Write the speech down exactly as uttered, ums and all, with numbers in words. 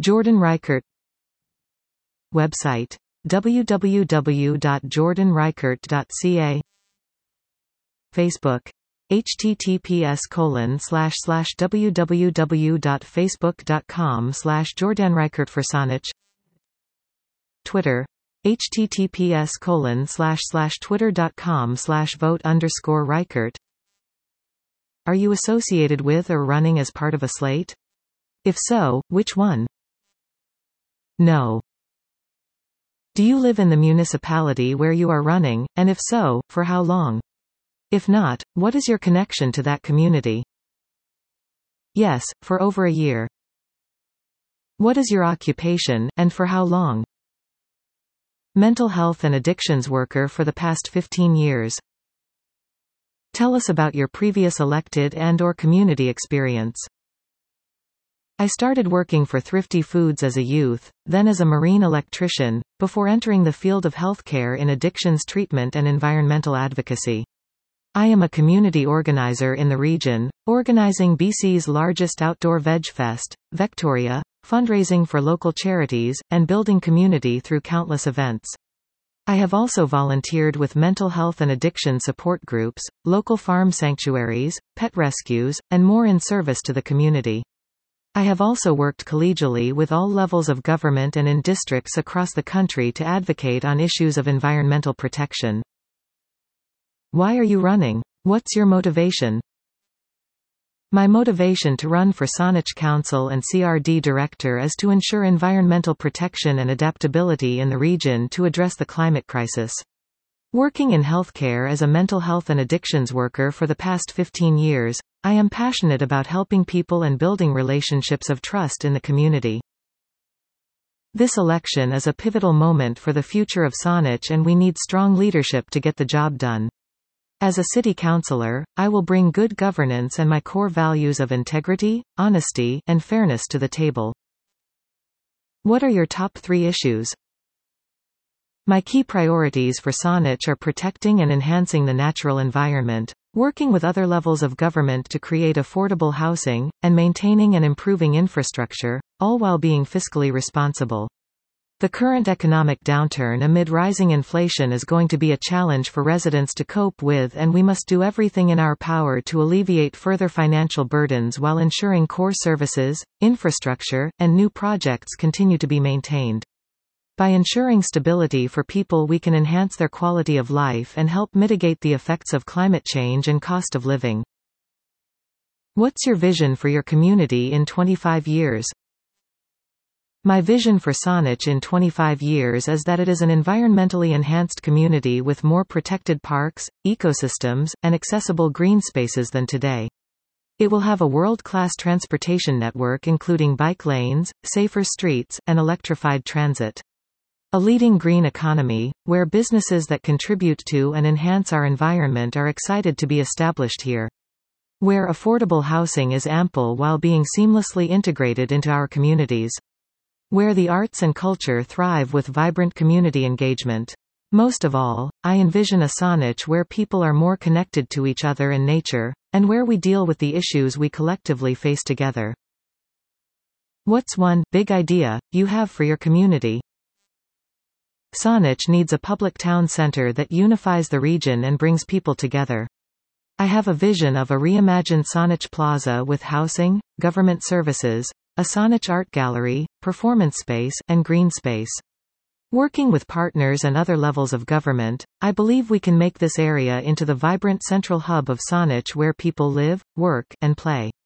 Jordan Reichert. Website w w w dot jordan reichert dot c a. Facebook https colon slash slash www dot facebook dot com slash jordanreichert for Saanich. Twitter https colon slash slash twitter dot com slash vote underscore Reichert. Are you associated with or running as part of a slate? If so, which one? No. Do you live in the municipality where you are running, and if so, for how long? If not, what is your connection to that community? Yes, for over a year. What is your occupation, and for how long? Mental health and addictions worker for the past fifteen years. Tell us about your previous elected and/or community experience. I started working for Thrifty Foods as a youth, then as a marine electrician, before entering the field of healthcare in addictions treatment and environmental advocacy. I am a community organizer in the region, organizing B C's largest outdoor veg fest, Vectoria, fundraising for local charities, and building community through countless events. I have also volunteered with mental health and addiction support groups, local farm sanctuaries, pet rescues, and more in service to the community. I have also worked collegially with all levels of government and in districts across the country to advocate on issues of environmental protection. Why are you running? What's your motivation? My motivation to run for Saanich Council and C R D Director is to ensure environmental protection and adaptability in the region to address the climate crisis. Working in healthcare as a mental health and addictions worker for the past fifteen years, I am passionate about helping people and building relationships of trust in the community. This election is a pivotal moment for the future of Saanich, and we need strong leadership to get the job done. As a city councillor, I will bring good governance and my core values of integrity, honesty, and fairness to the table. What are your top three issues? My key priorities for Saanich are protecting and enhancing the natural environment, working with other levels of government to create affordable housing, and maintaining and improving infrastructure, all while being fiscally responsible. The current economic downturn amid rising inflation is going to be a challenge for residents to cope with, and we must do everything in our power to alleviate further financial burdens while ensuring core services, infrastructure, and new projects continue to be maintained. By ensuring stability for people, we can enhance their quality of life and help mitigate the effects of climate change and cost of living. What's your vision for your community in twenty-five years? My vision for Saanich in twenty-five years is that it is an environmentally enhanced community with more protected parks, ecosystems, and accessible green spaces than today. It will have a world-class transportation network including bike lanes, safer streets, and electrified transit. A leading green economy, where businesses that contribute to and enhance our environment are excited to be established here. Where affordable housing is ample while being seamlessly integrated into our communities. Where the arts and culture thrive with vibrant community engagement. Most of all, I envision a Saanich where people are more connected to each other and nature, and where we deal with the issues we collectively face together. What's one big idea you have for your community? Saanich needs a public town center that unifies the region and brings people together. I have a vision of a reimagined Saanich Plaza with housing, government services, a Saanich art gallery, performance space, and green space. Working with partners and other levels of government, I believe we can make this area into the vibrant central hub of Saanich where people live, work, and play.